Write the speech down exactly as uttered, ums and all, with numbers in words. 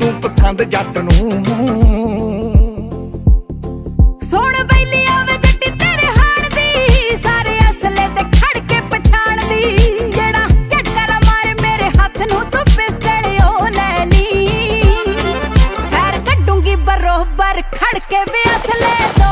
ਤੈਨੂੰ ਪਸੰਦ ਜੱਟ ਨੂੰ। ਸੋਹਣ ਬੈਲੀ ਆਵੇ ਗੱਡੀ ਤੇਰੇ ਹਾਣ ਦੀ, ਸਾਰੇ ਅਸਲੇ ਤੇ ਖੜ ਕੇ ਪਛਾਣਦੀ। ਜਿਹੜਾ ਝਟਕਾ ਨਾ ਮਾਰੇ ਮੇਰੇ ਹੱਥ ਨੂੰ ਤੂੰ ਪਿਸਟਲ ਉਹ ਲੈ ਲਈ। ਖੈਰ ਕੱਢੂੰਗੀ ਬਰੋਬਰ ਖੜ ਕੇ ਵੇ ਅਸਲੇ ਤੋਂ।